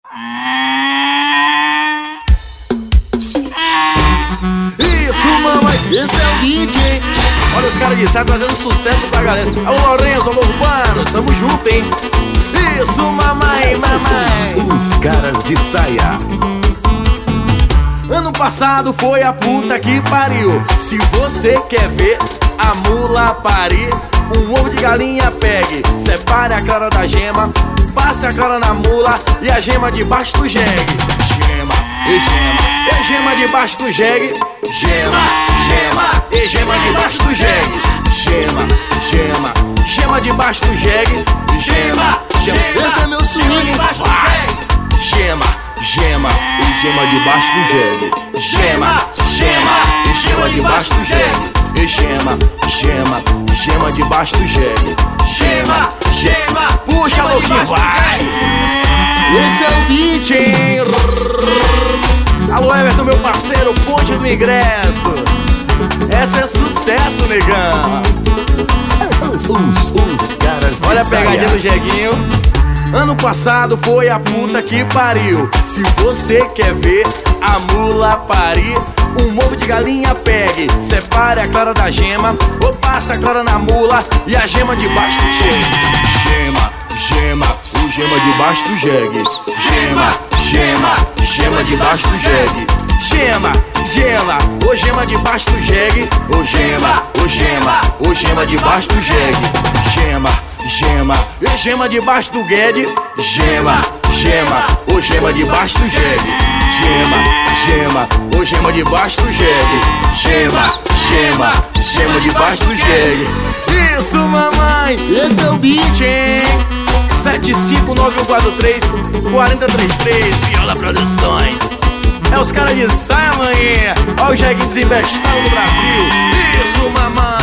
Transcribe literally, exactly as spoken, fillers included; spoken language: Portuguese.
Isso, mamãe, esse é o beat, hein? Olha os caras de saia trazendo sucesso pra galera. Alô, Lourenço, alô, Urbanos, tamo junto, hein? Isso, mamãe, mamãe. Os caras de saia. Ano passado foi a puta que pariu. Se você quer ver a mula parir, um ovo de galinha pegue, separe a clara da gema, passe a clara na mula e a gema debaixo do jegue. Gema, e gema, e gema debaixo do jegue. Gema, gema, e gema debaixo do jegue. Gema, gema, gema debaixo do jegue. Gema, gema, esse é meu swing. Gema, gema, e gema debaixo do jegue. Gema, gema, e gema debaixo do jegue. E gema, gema, gema debaixo do jegue. Gema, gema, puxa louquinho, vai! Esse é o beat, hein? Alô, Everton, meu parceiro, ponte do ingresso. Essa é sucesso, negão. Os, os caras de Olha a pegadinha saia. do jeguinho. Ano passado foi a puta que pariu. Se você quer ver a mula parir, um ovo de galinha pegue, separe a clara da gema, ou passe a clara na mula e a gema debaixo do jegue. Gema, gema, o gema debaixo do jegue. Gema, gema, gema debaixo do jegue. Gema, gema, o gema debaixo do jegue. O gema, o gema, o gema debaixo do jegue. Gema, gema, e gema debaixo do guede. Gema, gema, o gema debaixo do jegue. Gema, gema, o gema debaixo do jegue. Gema, gema, gema debaixo do jegue. Isso, mamãe, esse é o beat, hein? sete cinco nove um quatro três quatro zero três três Viola Produções. É os caras de saia, maninha. Olha o jeguinho desembestado do Brasil. Isso, mamãe.